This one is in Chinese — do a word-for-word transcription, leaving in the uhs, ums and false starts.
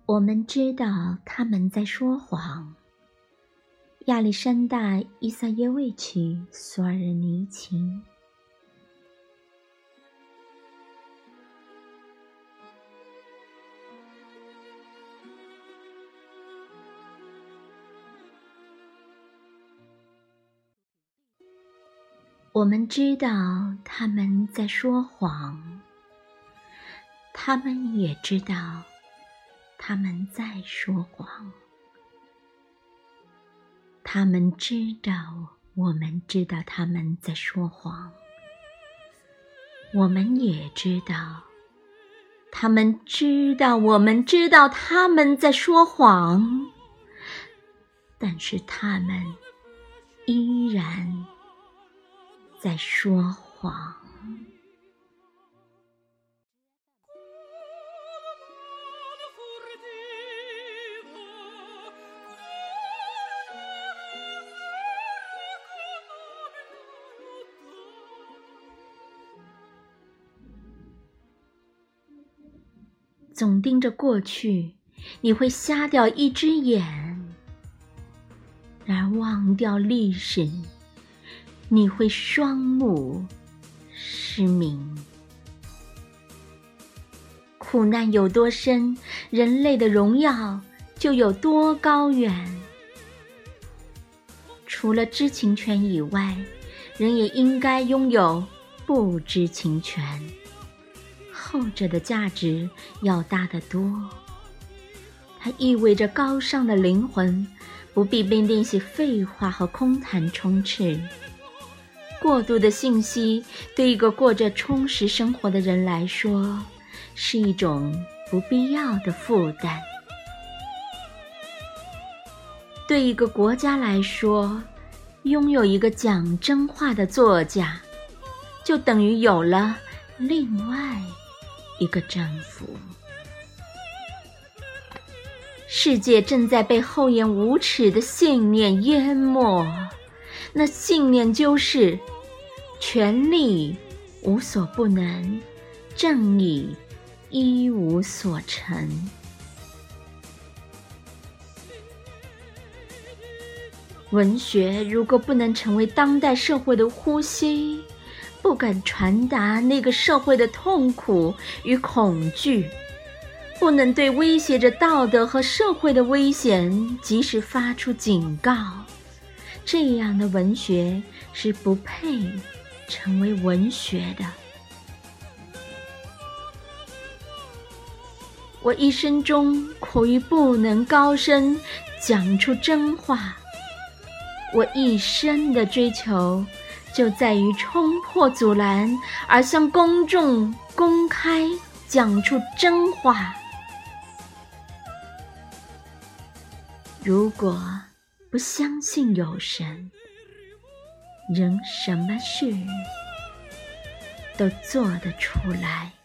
我们知道他们在说谎。亚历山大·伊萨耶维奇·索尔尼琴。我们知道他们在说谎，他们也知道他们在说谎。他们知道，我们知道他们在说谎。我们也知道，他们知道，我们知道他们在说谎。但是他们依然在说谎。总盯着过去，你会瞎掉一只眼；然而忘掉历史，你会双目失明。苦难有多深，人类的荣耀就有多高远。除了知情权以外，人也应该拥有不知情权，后者的价值要大得多。它意味着高尚的灵魂不必被那些废话和空谈充斥。过度的信息对一个过着充实生活的人来说，是一种不必要的负担。对一个国家来说，拥有一个讲真话的作家，就等于有了另外一个征服。世界正在被厚颜无耻的信念淹没，那信念就是权力无所不能，正义一无所成。文学如果不能成为当代社会的呼吸，不敢传达那个社会的痛苦与恐惧，不能对威胁着道德和社会的危险及时发出警告，这样的文学是不配成为文学的。我一生中苦于不能高声讲出真话，我一生的追求就在于冲破阻拦，而向公众公开讲出真话。如果不相信有神，人什么事都做得出来。